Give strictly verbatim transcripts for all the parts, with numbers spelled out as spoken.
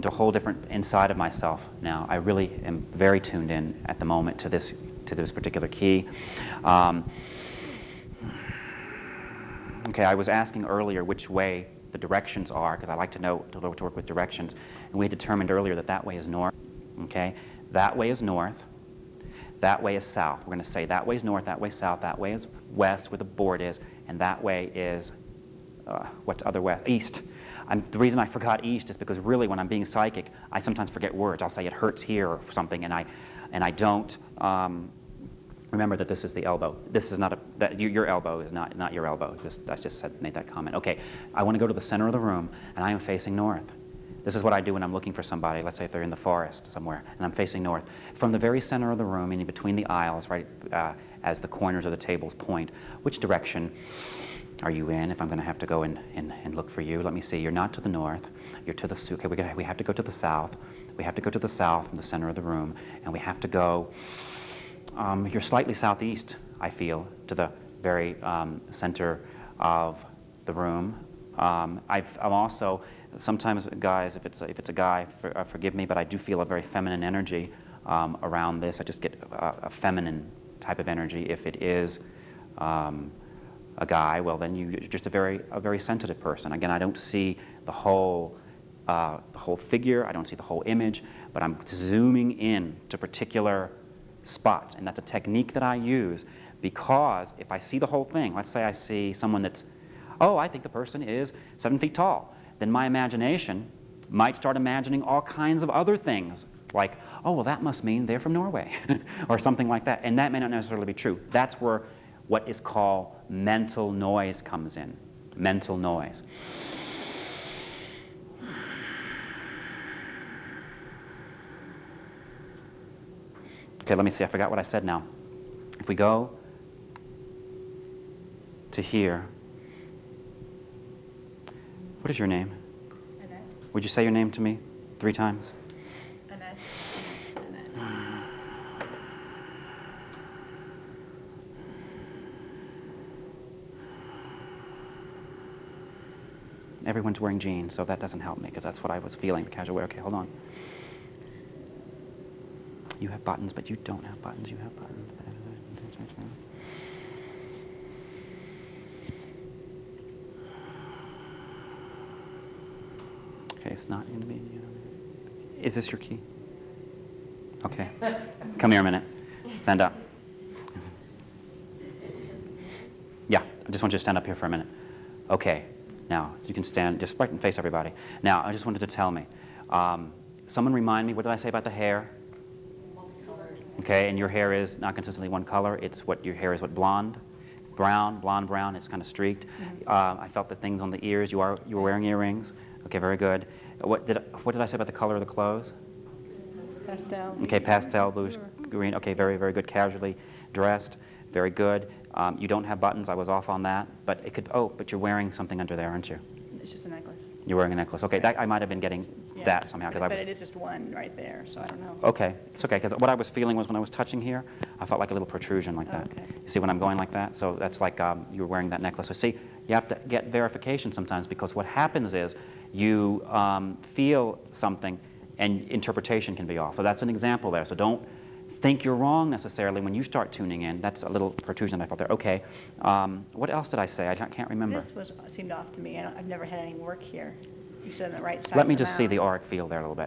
into a whole different inside of myself now. I really am very tuned in at the moment to this, to this particular key. Um, okay, I was asking earlier which way the directions are, because I like to know, to work with directions, and we determined earlier that that way is north, okay? That way is north, that way is south. We're going to say that way is north, that way is south, that way is west, where the board is, and that way is, uh, what's other west? East. I'm, the reason I forgot east is because really when I'm being psychic, I sometimes forget words. I'll say it hurts here or something, and I, and I don't um, remember that this is the elbow. This is not a, that you, your elbow is not, not your elbow. Just, I just said, made that comment. Okay, I want to go to the center of the room, and I am facing north. This is what I do when I'm looking for somebody, let's say if they're in the forest somewhere, and I'm facing north. From the very center of the room, meaning between the aisles, right, uh, as the corners of the tables point, which direction are you in? If I'm going to have to go and, and, and look for you, let me see. You're not to the north. You're to the, okay, we, gotta, we have to go to the south. We have to go to the south from the center of the room, and we have to go, um, you're slightly southeast, I feel, to the very um, center of the room. Um, I've, I'm also, sometimes guys, if it's, if it's a guy, for, uh, forgive me, but I do feel a very feminine energy um, around this. I just get a, a feminine type of energy. If it is um, a guy, well then you, you're just a very, a very sensitive person. Again, I don't see the whole, uh, the whole figure, I don't see the whole image, but I'm zooming in to particular spots, and that's a technique that I use because if I see the whole thing, let's say I see someone that's, oh, I think the person is seven feet tall, then my imagination might start imagining all kinds of other things, like, oh, well, that must mean they're from Norway, or something like that, and that may not necessarily be true. That's where what is called mental noise comes in, mental noise. Okay, let me see, I forgot what I said now. If we go to here, what is your name? Annette. Would you say your name to me three times? Annette. Everyone's wearing jeans, so that doesn't help me because that's what I was feeling, the casual wear. Okay, hold on. You have buttons, but you don't have buttons. You have buttons. Okay, it's not going to be. Is this your key? Okay. Come here a minute. Stand up. Yeah, I just want you to stand up here for a minute. Okay. Now, you can stand, just right and face everybody. Now, I just wanted to tell me. Um, someone remind me, what did I say about the hair? Okay, and your hair is not consistently one color. It's what your hair is, what, blonde? Brown, blonde, brown, it's kind of streaked. Mm-hmm. uh, I felt the things on the ears. You are, you were wearing earrings. Okay, very good. What did, what did I say about the color of the clothes? Pastel. Okay, pastel, blue, green. Okay, very, very good. Casually dressed. Very good. Um, you don't have buttons. I was off on that. But it could, oh, but you're wearing something under there, aren't you? It's just a necklace. You're wearing a necklace. Okay, that, I might have been getting Yeah. that somehow. But, I but was, it is just one right there, so I don't know. Okay, it's okay, because what I was feeling was when I was touching here, I felt like a little protrusion like that. Oh, okay. You see when I'm going like that? So that's like um, you were wearing that necklace. So see, you have to get verification sometimes, because what happens is you um, feel something and interpretation can be off. So that's an example there. So don't think you're wrong necessarily when you start tuning in. That's a little protrusion I felt there. Okay, um, what else did I say? I can't remember. This was seemed off to me. I don't, I've never had any work here. You said on the right side. Let me of the just see mouth. the auric field there a little bit.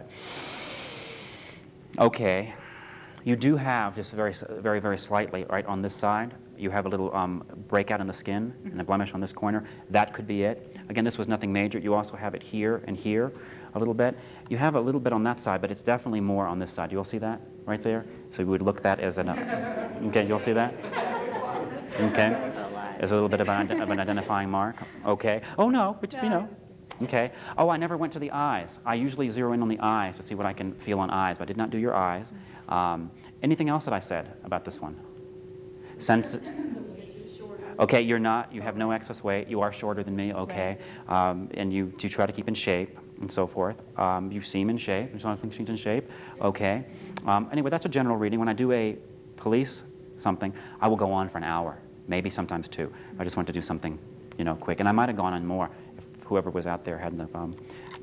Okay, you do have just very, very, very slightly right on this side. You have a little um, breakout in the skin mm-hmm. and a blemish on this corner. That could be it. Again, this was nothing major. You also have it here and here a little bit. You have a little bit on that side, but it's definitely more on this side. You all see that right there? So we would look that as an. Uh, okay, you'll see that. Okay, as a little bit of an, of an identifying mark. Okay. Oh no, but you know. Okay. Oh, I never went to the eyes. I usually zero in on the eyes to see what I can feel on eyes, but I did not do your eyes. Um, anything else that I said about this one? Sense. Okay, you're not. You have no excess weight. You are shorter than me. Okay, um, and you do try to keep in shape and so forth. Um, you seem in shape. There's nothing she's in shape. Okay. Um, anyway, that's a general reading. When I do a police something, I will go on for an hour, maybe sometimes two. I just want to do something, you know, quick, and I might have gone on more. Whoever was out there hadn't have, um,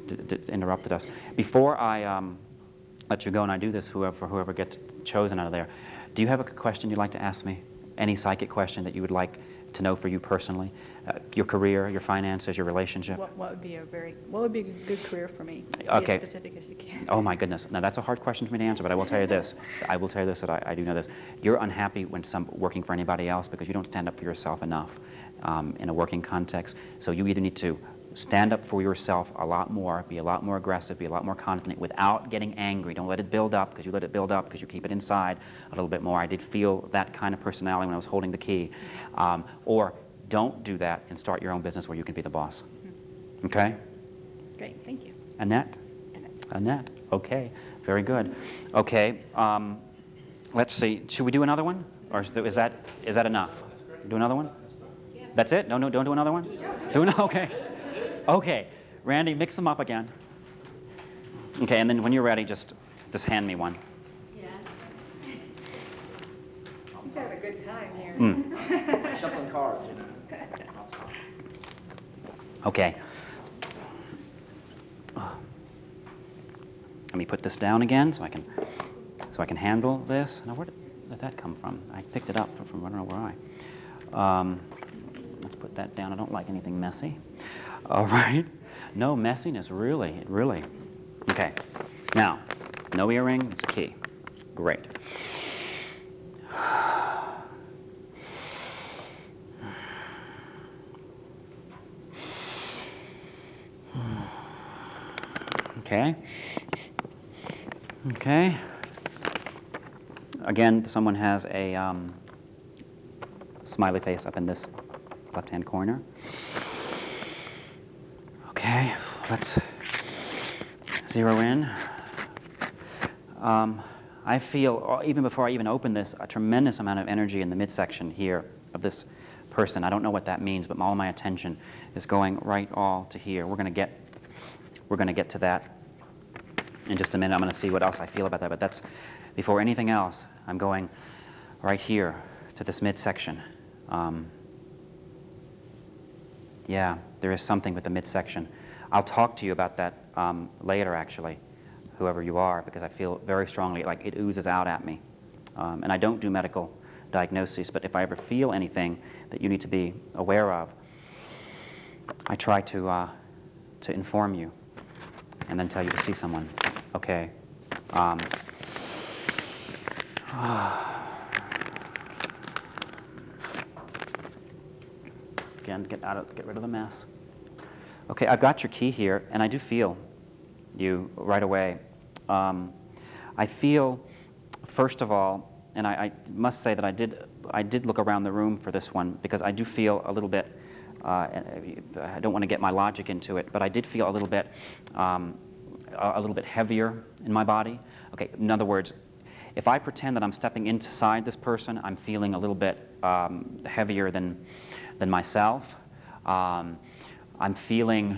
d d interrupted us. Before I um, let you go, and I do this whoever, for whoever gets chosen out of there, do you have a question you'd like to ask me? Any psychic question that you would like to know for you personally? Uh, your career, your finances, your relationship? What, what would be a very, what would be a good career for me? Be Okay. as specific as you can. Oh my goodness. Now that's a hard question for me to answer, but I will tell you this. I will tell you this, that I, I do know this. You're unhappy when some working for anybody else because you don't stand up for yourself enough um, in a working context. So you either need to stand up for yourself a lot more, be a lot more aggressive, be a lot more confident without getting angry. Don't let it build up, because you let it build up because you keep it inside a little bit more. I did feel that kind of personality when I was holding the key. Um, or don't do that and start your own business where you can be the boss. Mm-hmm. Okay? Great, thank you. Annette? Annette. Annette. Okay, very good. Okay, um, let's see. Should we do another one? Or is, is, that, is that enough? Do another one? Yeah. That's it? No, no, don't do another one? Do an, okay. Okay, Randy, mix them up again. Okay, and then when you're ready, just just hand me one. Yeah. He's having a good time here. Mm. Shuffling cards, you know. Okay. Let me put this down again so I can so I can handle this. Now, where did, where did that come from? I picked it up from I don't know where I. Um, let's put that down. I don't like anything messy. All right. No messiness, really, really. Okay. Now, no earring. It's a key. Great. Okay. Okay. Again, someone has a um, smiley face up in this left-hand corner. Okay, let's zero in. Um, I feel, even before I even open this, a tremendous amount of energy in the midsection here of this person. I don't know what that means, but all my attention is going right all to here. We're going to get, we're going to get to that in just a minute. I'm going to see what else I feel about that, but that's, before anything else, I'm going right here to this midsection. Um, yeah, there is something with the midsection. I'll talk to you about that um, later, actually, whoever you are, because I feel very strongly like it oozes out at me. Um, and I don't do medical diagnoses, but if I ever feel anything that you need to be aware of, I try to, uh, to inform you and then tell you to see someone. Okay. Um, again, get out of, get rid of the mess. Okay, I've got your key here, and I do feel you right away. Um, I feel, first of all, and I, I must say that I did, I did look around the room for this one because I do feel a little bit. Uh, I don't want to get my logic into it, but I did feel a little bit, um, a, a little bit heavier in my body. Okay, in other words, if I pretend that I'm stepping inside this person, I'm feeling a little bit um, heavier than, than myself. Um, I'm feeling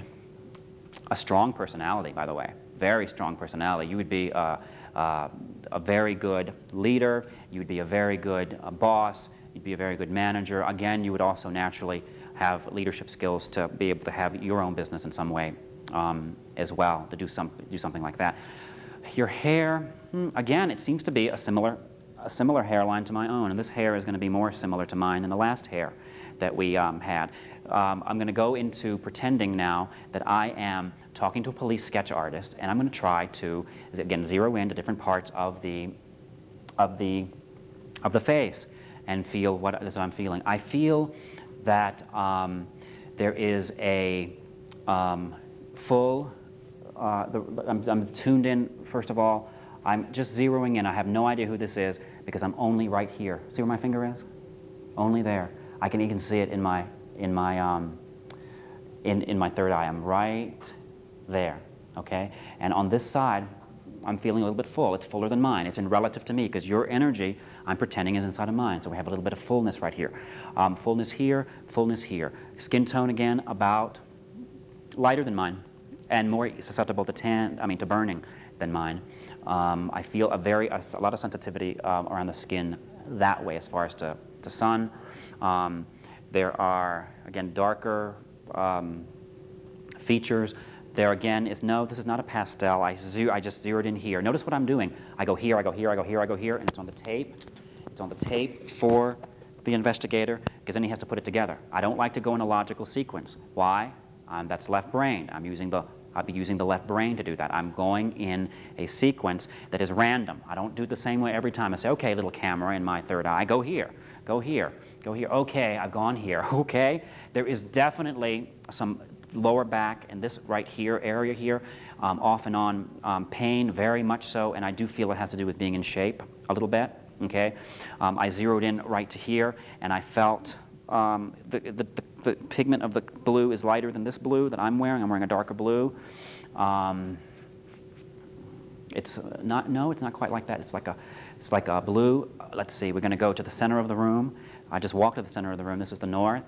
a strong personality, by the way, very strong personality. You would be uh, uh, a very good leader. You would be a very good uh, boss. You'd be a very good manager. Again, you would also naturally have leadership skills to be able to have your own business in some way um, as well, to do, some, do something like that. Your hair, hmm, again, it seems to be a similar, a similar hairline to my own, and this hair is going to be more similar to mine than the last hair that we um, had. Um, I'm going to go into pretending now that I am talking to a police sketch artist, and I'm going to try to, again, zero in to different parts of the, of the, of the face and feel what it is I'm feeling. I feel that um, there is a um, full, uh, the, I'm, I'm tuned in, first of all. I'm just zeroing in. I have no idea who this is because I'm only right here. See where my finger is? Only there. I can even see it in my, in my, um, in, in my third eye. I'm right there, okay? And on this side, I'm feeling a little bit full. It's fuller than mine. It's in relative to me because your energy, I'm pretending, is inside of mine. So we have a little bit of fullness right here. Um, fullness here, fullness here. Skin tone, again, about lighter than mine and more susceptible to tan, I mean, to burning than mine. Um, I feel a very, a, a lot of sensitivity um, around the skin that way as far as to, to sun. Um, there are, again, darker um, features. There again is no, this is not a pastel. I, zero, I just zeroed in here. Notice what I'm doing. I go here, I go here, I go here, I go here, and it's on the tape. It's on the tape for the investigator, because then he has to put it together. I don't like to go in a logical sequence. Why? Um, that's left brain. I'm using the, I'll be using the left brain to do that. I'm going in a sequence that is random. I don't do it the same way every time. I say, okay, little camera in my third eye, go here, go here, go here. Okay, I've gone here. Okay, there is definitely some lower back and this right here area here, um, off and on um, pain, very much so, and I do feel it has to do with being in shape a little bit. Okay, um, I zeroed in right to here, and I felt um, the, the, the, the pigment of the blue is lighter than this blue that I'm wearing. I'm wearing a darker blue. Um, it's not, no, it's not quite like that. It's like a, it's like a blue. Uh, let's see, we're going to go to the center of the room. I just walked to the center of the room. This is the north.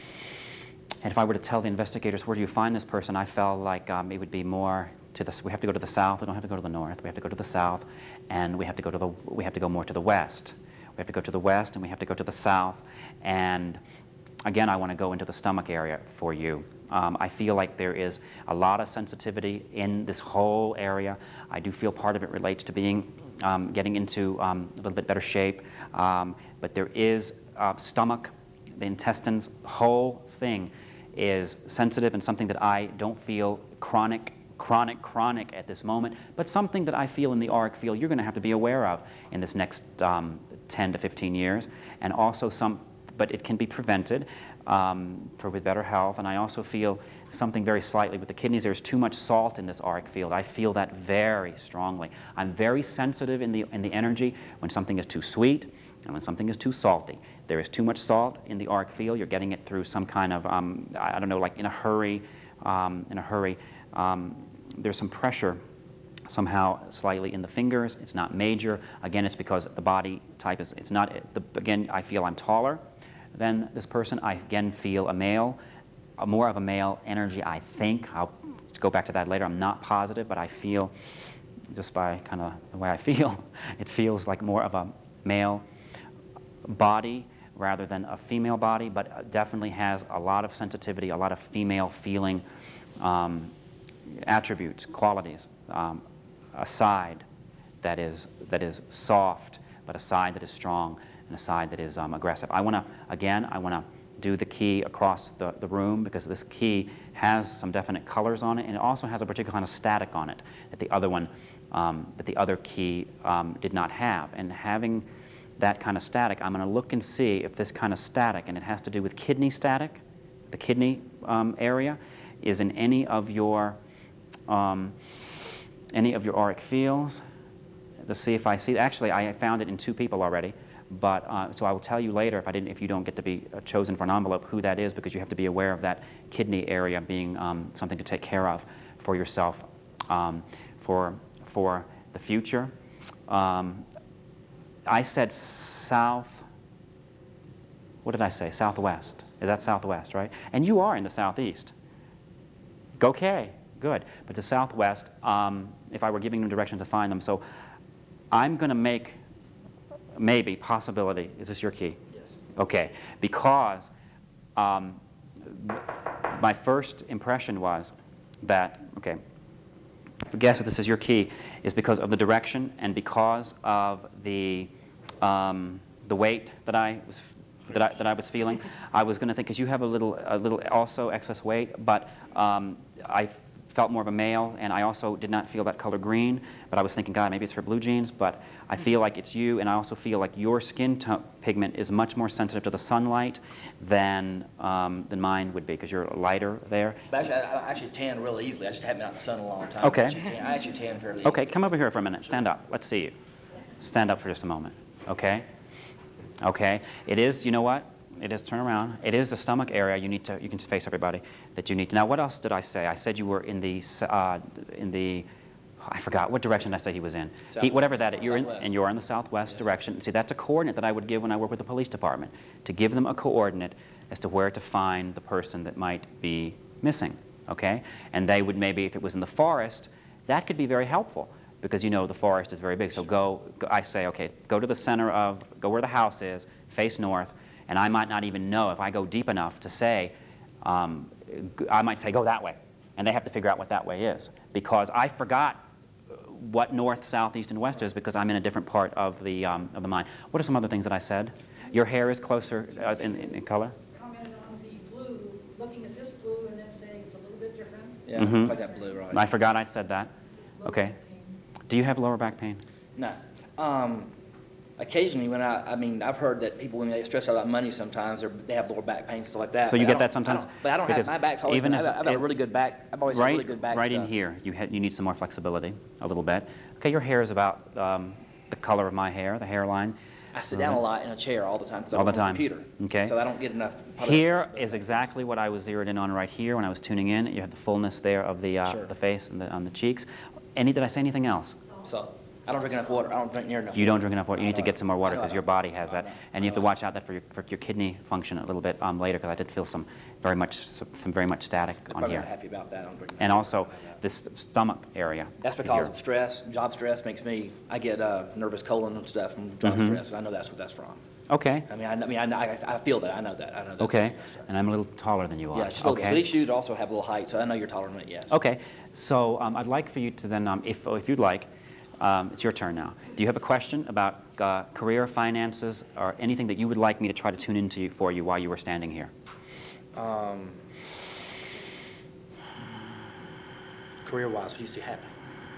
And if I were to tell the investigators, where do you find this person, I felt like um, it would be more to the, we have to go to the south, we don't have to go to the north, we have to go to the south, and we have to go to the, we have to go more to the west. We have to go to the west, and we have to go to the south, and again, I want to go into the stomach area for you. Um, I feel like there is a lot of sensitivity in this whole area. I do feel part of it relates to being, um, getting into um, a little bit better shape, um, but there is uh, stomach, the intestines, the whole thing is sensitive and something that I don't feel chronic, chronic, chronic at this moment, but something that I feel in the auric field you're going to have to be aware of in this next um, ten to fifteen years, and also some, but it can be prevented um, for with better health. And I also feel something very slightly with the kidneys. There's too much salt in this auric field. I feel that very strongly. I'm very sensitive in the in the energy when something is too sweet and when something is too salty. There is too much salt in the auric field. You're getting it through some kind of, um, I don't know, like in a hurry, um, in a hurry. Um, there's some pressure somehow slightly in the fingers. It's not major. Again, it's because the body type is, it's not, the, again, I feel I'm taller than this person. I again feel a male, a more of a male energy, I think. I'll go back to that later. I'm not positive, but I feel, just by kind of the way I feel, it feels like more of a male body rather than a female body, but definitely has a lot of sensitivity, a lot of female feeling um, attributes, qualities. Um, a side that is, that is soft, but a side that is strong, and a side that is um, aggressive. I want to, again, I want to do the key across the, the room, because this key has some definite colors on it, and it also has a particular kind of static on it that the other one, um, that the other key um, did not have. And having that kind of static, I'm going to look and see if this kind of static, and it has to do with kidney static, the kidney um, area, is in any of your um, any of your auric fields. To see if I see. Actually, I found it in two people already, but uh, so I will tell you later if I didn't, if you don't get to be chosen for an envelope, who that is, because you have to be aware of that kidney area being um, something to take care of for yourself um, for for the future. Um, I said south, what did I say? Southwest. Is that southwest, right? And you are in the southeast. Okay, good. But the southwest, um, if I were giving them directions to find them, so I'm going to make, maybe, possibility, is this your key? Yes. Okay, because um, my first impression was that, okay, I guess that this is your key, is because of the direction and because of the um, the weight that I was that I, that I was feeling. I was going to think, because you have a little a little also excess weight, but um, I felt more of a male, and I also did not feel that color green. But I was thinking, God, maybe it's for blue jeans. But I feel like it's you, and I also feel like your skin tone pigment is much more sensitive to the sunlight than um, than mine would be, because you're lighter there. But actually, I, I actually tan really easily. I just haven't been out in the sun a long time. Okay. I actually tan, I actually tan fairly easily. Okay, come over here for a minute. Stand up. Let's see you. Stand up for just a moment. Okay? Okay. It is, you know what? It is, turn around. It is the stomach area. You need to, you can face everybody, that you need to. Now, what else did I say? I said you were in the, uh, in the, I forgot, what direction did I say he was in? He, whatever that is, you're in, and you're in the southwest yes. direction. See, that's a coordinate that I would give when I work with the police department, to give them a coordinate as to where to find the person that might be missing, okay? And they would maybe, if it was in the forest, that could be very helpful, because you know the forest is very big. So go, go, I say, okay, go to the center of, go where the house is, face north, and I might not even know if I go deep enough to say, um, I might say, go that way. and they have to figure out what that way is, because I forgot what north, south, east, and west is because I'm in a different part of the, um, of the mind. What are some other things that I said? Your hair is closer uh, in, in, in color? Commented on the blue, looking at this blue and then saying it's a little bit different. Yeah, Mhm. like that blue, right? I forgot I said that. Lower Okay. back pain. Do you have lower back pain? No. Um, occasionally when I, I mean, I've heard that people when they get stressed out about money sometimes, they're, they have lower back pain, stuff like that. So you but I get don't- that sometimes? I don't- But I don't have, Because my back's always even been, I've, if got- I've got a it- really good back, I've always had Right, really good back right in stuff. here, you, had, you need some more flexibility, a little bit. Okay, your hair is about um, the color of my hair, the hairline. I sit down a lot in a chair all the time because All I'm the on the time. computer. Okay. So I don't get enough. probably- Here is exactly what I was zeroed in on right here when I was tuning in. You have the fullness there of the, uh, Sure. the face and the, on the cheeks. Any, did I say anything else? So I don't drink enough water. I don't drink near enough. You don't drink enough water. You need to get some more water I know because I your don't. body has I that. know. And you have to I know. watch out that for your, for your kidney function a little bit um, later, because I did feel some very much, some very much static I'm on probably here. not happy about that. I don't drink enough And water. also this stomach area. That's here. because of stress. Job stress makes me, I get uh, nervous colon and stuff from job Mhm. stress. And I know that's what that's from. Okay. I mean, I, I mean, I, I, I feel that. I know that. I know that. Okay. And I'm a little taller than you are. Yeah, just a little bit. okay. These shoes also have a little height, so I know you're taller than me, yes. Okay, so um, I'd like for you to then, um, if, if you'd like, um, it's your turn now. Do you have a question about uh, career, finances, or anything that you would like me to try to tune into for you while you were standing here? Um, career-wise, what do you see happening?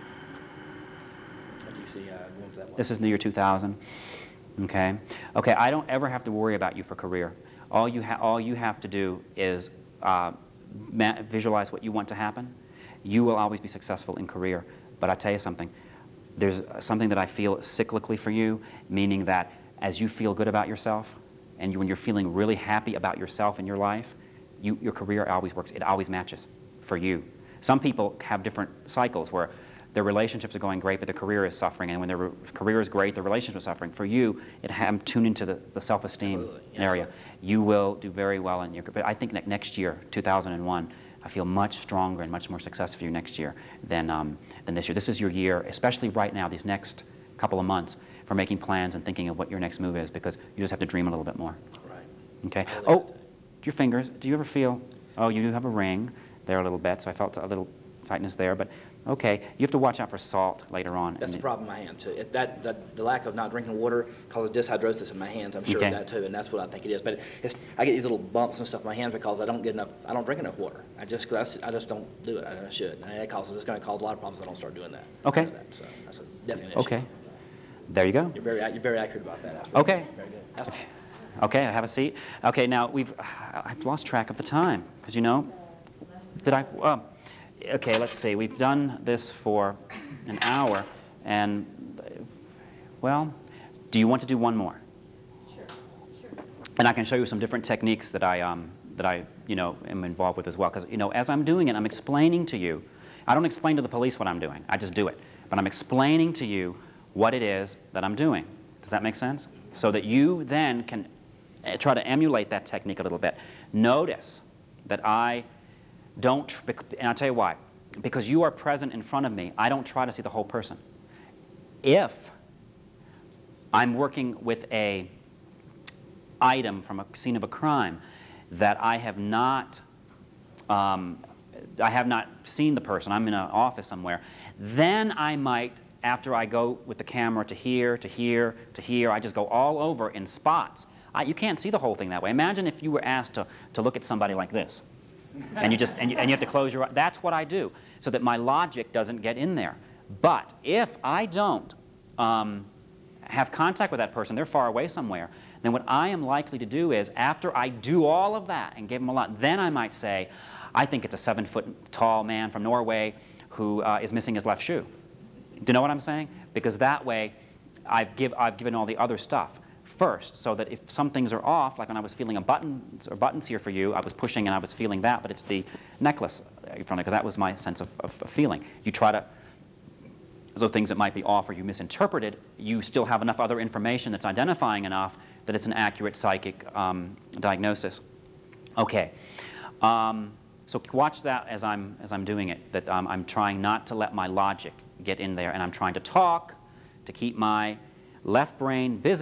What do you see uh, going for that? This is the year two thousand. Okay. Okay. I don't ever have to worry about you for career. All you ha all you have to do is uh, ma visualize what you want to happen. You will always be successful in career. But I tell you something. There's something that I feel cyclically for you, meaning that as you feel good about yourself, and you, when you're feeling really happy about yourself and your life, you, your career always works. It always matches for you. Some people have different cycles where their relationships are going great, but their career is suffering, and when their career is great, their relationship is suffering. For you, it I'm tuned into the, the self-esteem Absolutely, yes. area. You will do very well in your career. But I think that next year, two thousand one, I feel much stronger and much more success for you next year than, um, than this year. This is your year, especially right now, these next couple of months, for making plans and thinking of what your next move is, because you just have to dream a little bit more. Right. Okay? I believe Oh, it. your fingers, do you ever feel, oh, you do have a ring there a little bit, so I felt a little tightness there, but okay, you have to watch out for salt later on. That's And the it- problem in my hand too. It, that, that the lack of not drinking water causes dyshydrasis in my hands. I'm sure Okay. of that too, and that's what I think it is. But it's, I get these little bumps and stuff in my hands because I don't get enough. I don't drink enough water. I just, cause I, I just don't do it. I, I should. And that causes. It's going to cause a lot of problems if I don't start doing that. Okay. I know that, so that's a, definitely an issue. Okay. There you go. You're very, you're very accurate about that. That's very Okay. good. Very good. That's, Okay, I have a seat. Okay, now we've, I've lost track of the time, because you know, did I, uh, okay, let's see, we've done this for an hour, and, uh, well, do you want to do one more? Sure, sure. And I can show you some different techniques that I, um, that I, you know, am involved with as well, because, you know, as I'm doing it, I'm explaining to you, I don't explain to the police what I'm doing, I just do it, but I'm explaining to you what it is that I'm doing. Does that make sense? So that you then can uh, try to emulate that technique a little bit. Notice that I don't, tr- bec- and I'll tell you why. Because you are present in front of me, I don't try to see the whole person. If I'm working with a item from a scene of a crime that I have not, um, I have not seen the person, I'm in an office somewhere, then I might, after I go with the camera to here, to here, to here, I just go all over in spots. I, you can't see the whole thing that way. Imagine if you were asked to, to look at somebody like this, and you just and you, and you have to close your eyes. That's what I do, so that my logic doesn't get in there. But if I don't um, have contact with that person, they're far away somewhere, then what I am likely to do is, after I do all of that and give them a lot, then I might say, I think it's a seven-foot tall man from Norway who uh, is missing his left shoe. Do you know what I'm saying? Because that way, I've, give, I've given all the other stuff first, so that if some things are off, like when I was feeling a button or buttons here for you, I was pushing and I was feeling that, but it's the necklace in front of it, because that was my sense of, of, of feeling. You try to, so things that might be off or you misinterpreted, you still have enough other information that's identifying enough that it's an accurate psychic um, diagnosis. Okay. Um, so watch that as I'm, as I'm doing it, that um, I'm trying not to let my logic get in there, and I'm trying to talk to keep my left brain busy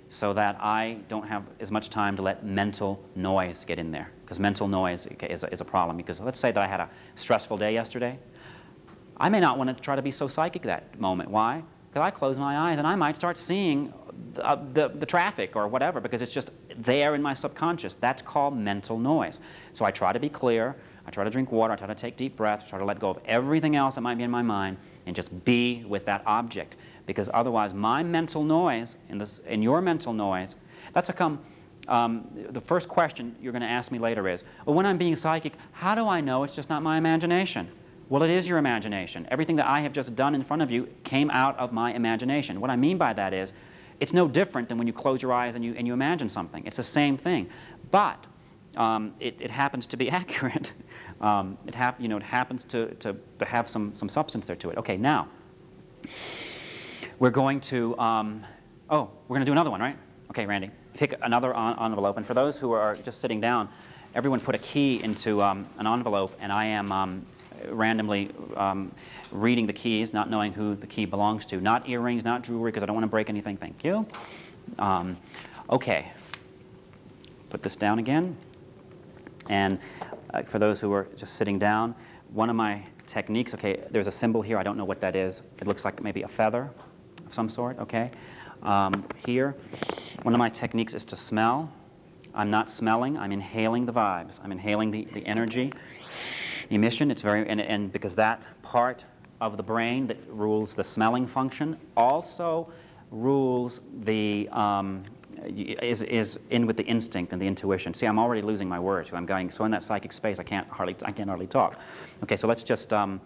so that I don't have as much time to let mental noise get in there. Because mental noise is a, is a problem. Because let's say that I had a stressful day yesterday. I may not want to try to be so psychic that moment. Why? Because I close my eyes and I might start seeing the, uh, the, the traffic or whatever, because it's just there in my subconscious. That's called mental noise. So I try to be clear. I try to drink water. I try to take deep breaths. I try to let go of everything else that might be in my mind and just be with that object. Because otherwise, my mental noise and, this, and your mental noise, that's a come. Um, the first question you're going to ask me later is, well, when I'm being psychic, how do I know it's just not my imagination? Well, it is your imagination. Everything that I have just done in front of you came out of my imagination. What I mean by that is, it's no different than when you close your eyes and you, and you imagine something. It's the same thing. But um, it, it happens to be accurate. um, it, hap you know, it happens to, to, to have some, some substance there to it. Okay, now, we're going to, um, oh, we're going to do another one, right? Okay, Randy, pick another en envelope. And for those who are just sitting down, everyone put a key into um, an envelope, and I am um, randomly um, reading the keys, not knowing who the key belongs to. Not earrings, not jewelry, because I don't want to break anything. Thank you. Um, okay. Put this down again. And uh, for those who are just sitting down, one of my techniques, okay, there's a symbol here. I don't know what that is. It looks like maybe a feather of some sort, okay? Um, here, one of my techniques is to smell. I'm not smelling. I'm inhaling the vibes. I'm inhaling the, the energy. Emission, it's very, and, and because that part of the brain that rules the smelling function also rules the, um, is, is in with the instinct and the intuition. See, I'm already losing my words because I'm going, so in that psychic space, I can't hardly, I can't hardly talk. Okay, so let's just, um,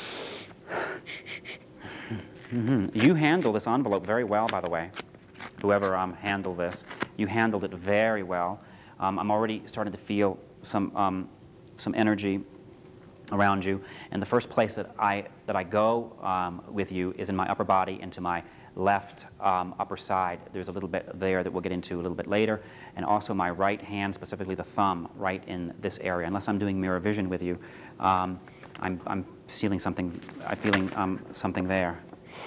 mm-hmm. You handle this envelope very well, by the way. Whoever um, handled this, you handled it very well. Um, I'm already starting to feel some, um, some energy around you, and the first place that I that I go um, with you is in my upper body, into my left um, upper side. There's a little bit there that we'll get into a little bit later, and also my right hand, specifically the thumb, right in this area. Unless I'm doing mirror vision with you, um, I'm I'm feeling something. I'm feeling um, something there.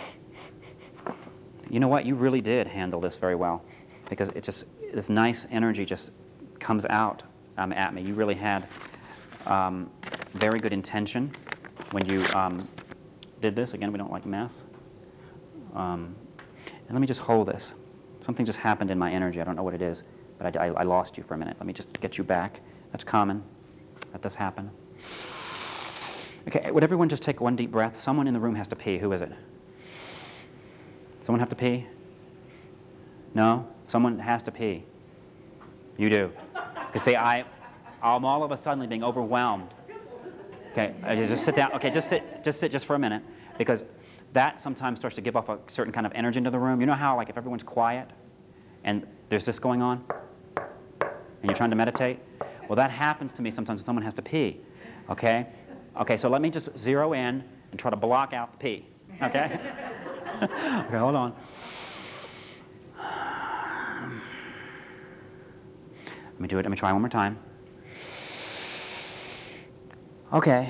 You know what? You really did handle this very well, because it just this nice energy just comes out um, at me. You really had. Um, very good intention when you um, did this. Again, we don't like mess. Um, and let me just hold this. Something just happened in my energy. I don't know what it is, but I, I, I lost you for a minute. Let me just get you back. That's common. Let this happen. Okay, would everyone just take one deep breath? Someone in the room has to pee. Who is it? Someone have to pee? No? Someone has to pee. You do. Because see, I, I'm all of a sudden being overwhelmed. Okay, uh, just sit down. Okay, just sit, just sit just for a minute, because that sometimes starts to give off a certain kind of energy into the room. You know how, like, if everyone's quiet and there's this going on, and you're trying to meditate? Well, that happens to me sometimes when someone has to pee. Okay? Okay, so let me just zero in and try to block out the pee. Okay? Okay, hold on. Let me do it. Let me try one more time. Okay.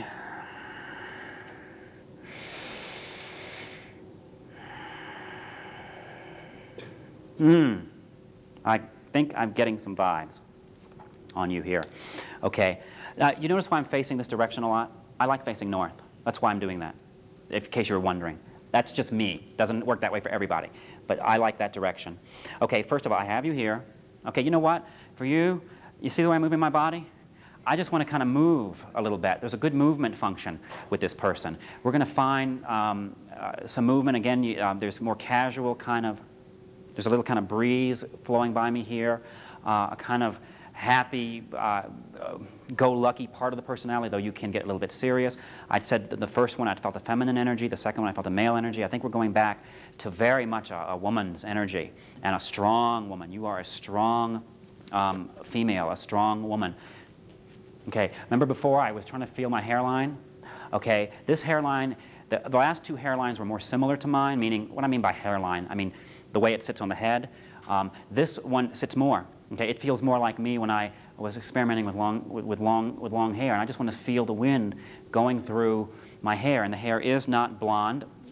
Hmm. I think I'm getting some vibes on you here. Okay. Now, you notice why I'm facing this direction a lot? I like facing north. That's why I'm doing that, in case you were wondering. That's just me. Doesn't work that way for everybody. But I like that direction. Okay, first of all, I have you here. Okay, you know what? For you, you see the way I'm moving my body? I just want to kind of move a little bit. There's a good movement function with this person. We're going to find um, uh, some movement. Again, you, uh, there's more casual kind of, there's a little kind of breeze flowing by me here, uh, a kind of happy, uh, uh, go-lucky part of the personality, though you can get a little bit serious. I said that the first one I felt a feminine energy, the second one I felt a male energy. I think we're going back to very much a, a woman's energy, and a strong woman. You are a strong um, female, a strong woman. Okay, remember before I was trying to feel my hairline? Okay, this hairline, the, the last two hairlines were more similar to mine, meaning, what I mean by hairline, I mean the way it sits on the head. Um, this one sits more. Okay, it feels more like me when I was experimenting with long, with, with long, with long hair, and I just want to feel the wind going through my hair. And the hair is not blonde.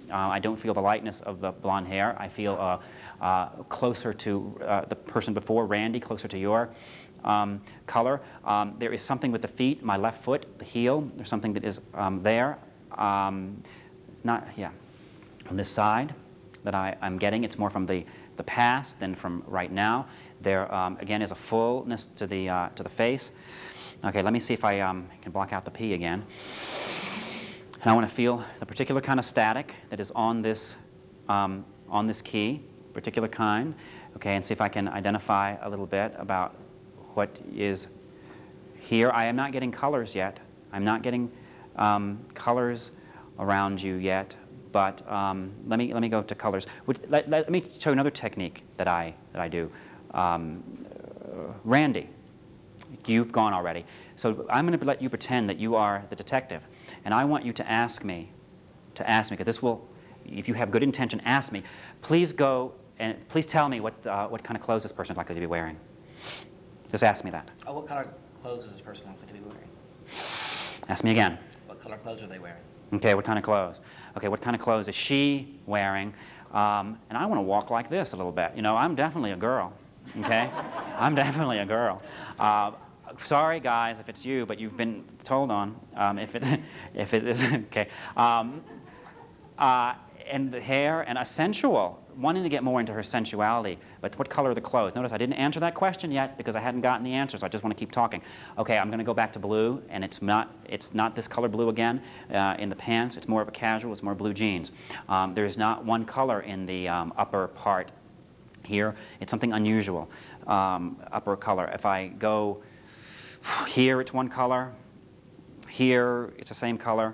Uh, I don't feel the lightness of the blonde hair. I feel uh, uh, closer to uh, the person before, Randy, closer to your um, color. Um, there is something with the feet, my left foot, the heel. There's something that is um, there. Um, it's not, yeah, on this side that I, I'm getting. It's more from the, the past than from right now. There, um, again, is a fullness to the, uh, to the face. Okay, let me see if I um, can block out the P again. And I want to feel the particular kind of static that is on this, um, on this key, particular kind, okay, and see if I can identify a little bit about what is here. I am not getting colors yet. I'm not getting um, colors around you yet, but um, let me let me go to colors. Would, let, let me show you another technique that I that I do. Um, uh, Randy, you've gone already, so I'm going to let you pretend that you are the detective. And I want you to ask me, to ask me, because this will, if you have good intention, ask me. Please go and please tell me what, uh, what kind of clothes this person is likely to be wearing. Just ask me that. Oh, what color clothes is this person likely to be wearing? Ask me again. What color clothes are they wearing? Okay, what kind of clothes? Okay, what kind of clothes is she wearing? Um, and I want to walk like this a little bit. You know, I'm definitely a girl, okay? I'm definitely a girl. Uh, Sorry, guys, if it's you, but you've been told on. Um, if it, if it is okay, um, uh, and the hair and a sensual, wanting to get more into her sensuality. But what color are the clothes? Notice I didn't answer that question yet because I hadn't gotten the answer, so I just want to keep talking. Okay, I'm going to go back to blue, and it's not it's not this color blue again uh, in the pants. It's more of a casual. It's more blue jeans. Um, there's not one color in the um, upper part here. It's something unusual. Um, upper color. If I go here, it's one color. Here, it's the same color.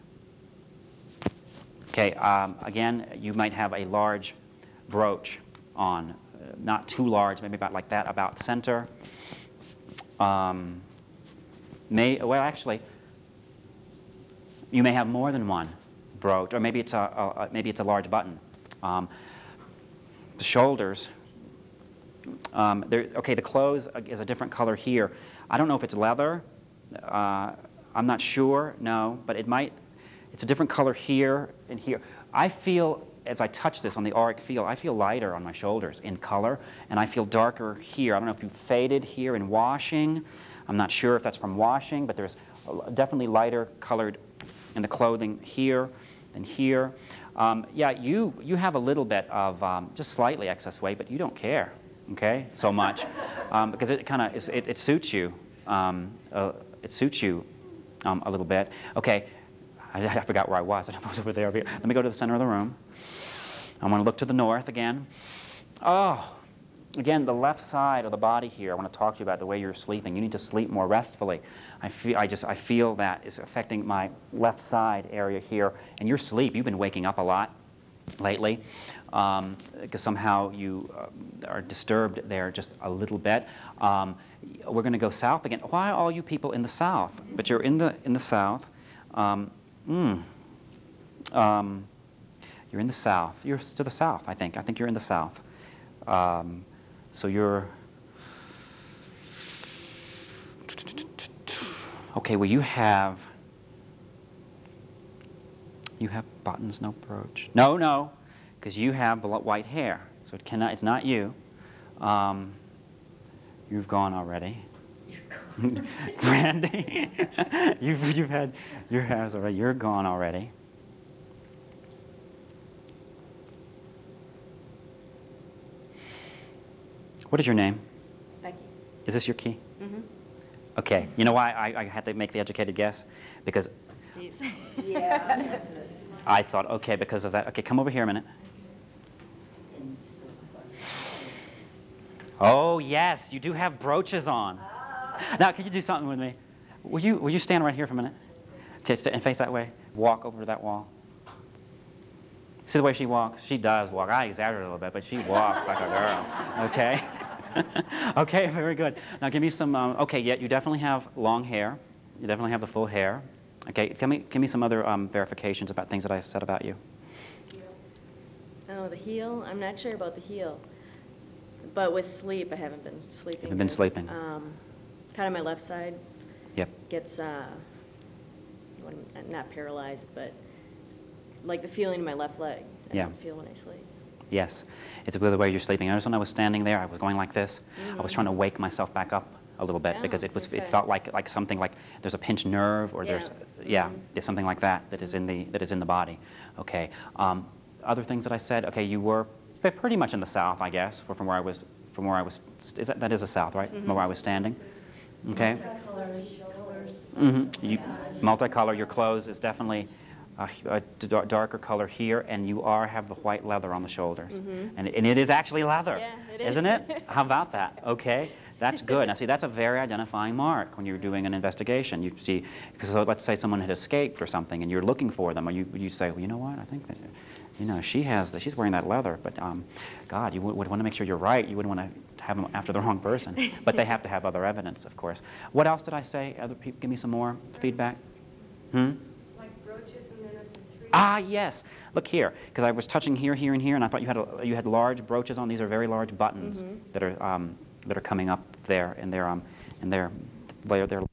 Okay, um, again, you might have a large brooch on. Uh, not too large, maybe about like that, about center. Um, may, well, actually, you may have more than one brooch, or maybe it's a, a, a maybe it's a large button. Um, the shoulders, um, there, okay, the clothes is a different color here. I don't know if it's leather. Uh, I'm not sure, no, but it might, it's a different color here and here. I feel, as I touch this on the auric field, I feel lighter on my shoulders in color, and I feel darker here. I don't know if you faded here in washing. I'm not sure if that's from washing, but there's definitely lighter colored in the clothing here than here. Um, yeah, you, you have a little bit of um, just slightly excess weight, but you don't care. Okay, so much, um, because it kind of it, it suits you. Um, uh, it suits you um, a little bit. Okay, I, I forgot where I was. I was over there. Over here. Let me go to the center of the room. I want to look to the north again. Oh, again, the left side of the body here. I want to talk to you about the way you're sleeping. You need to sleep more restfully. I feel I just I feel that is affecting my left side area here. And your sleep. You've been waking up a lot lately, um, because somehow you uh, are disturbed there just a little bit. Um, we're going to go south again. Why are all you people in the south? But you're in the in the south. Um, mm, um, you're in the south. You're to the south, I think. I think you're in the south. Um, so you're okay. Well, you have. You have buttons, no brooch. No, no, because you have white hair, so it cannot. It's not you. Um, you've gone already. Brandy, you've you've had your hair's already. You're gone already. What is your name? Becky. Is this your key? Mm-hmm. Okay. You know why I, I had to make the educated guess? Because Yeah. I thought, okay, because of that. Okay, come over here a minute. Oh, yes, you do have brooches on. Now, can you do something with me? Will you, will you stand right here for a minute? Okay, st and face that way. Walk over to that wall. See the way she walks? She does walk. I exaggerate a little bit, but she walks like a girl. Okay? Okay, very good. Now, give me some, um, okay, yeah, you definitely have long hair. You definitely have the full hair. Okay, give me, give me some other um, verifications about things that I said about you. Oh, the heel? I'm not sure about the heel. But with sleep, I haven't been sleeping. Haven't been good. sleeping. Um, kind of my left side Yep. gets, uh, what am- not paralyzed, but like the feeling in my left leg. I Yeah. don't feel when I sleep. Yes, it's the way you're sleeping. I noticed when I was standing there, I was going like this. I was trying to wake myself back up a little bit Oh, because it was it okay. felt like like something like there's a pinched nerve or Yeah. there's yeah Mhm. there's something like that that is in the that is in the body. Okay. Um, other things that I said. Okay, you were p- pretty much in the south, I guess, or from where I was from where I was. Is that that is the south, right? From where I was standing. Okay. Mm-hmm. You, multicolor. Your clothes is definitely a, a d- darker color here, and you are have the white leather on the shoulders, and, and it is actually leather, Yeah, it is. isn't it? How about that? Okay, that's good. Now, see, that's a very identifying mark when you're doing an investigation. You see, because so let's say someone had escaped or something, and you're looking for them, or you you say, well, you know what? I think that, you know, she has the, she's wearing that leather, but um, God, you would, would want to make sure you're right. You wouldn't want to have them after the wrong person, but they have to have other evidence, of course. What else did I say? Other people, give me some more feedback. Hmm. Like brooches and then at the three. Ah, yes. Look here, because I was touching here, here, and here, and I thought you had a, you had large brooches on. These are very large buttons that are um, that are coming up there, and they're um, and they're they're, they're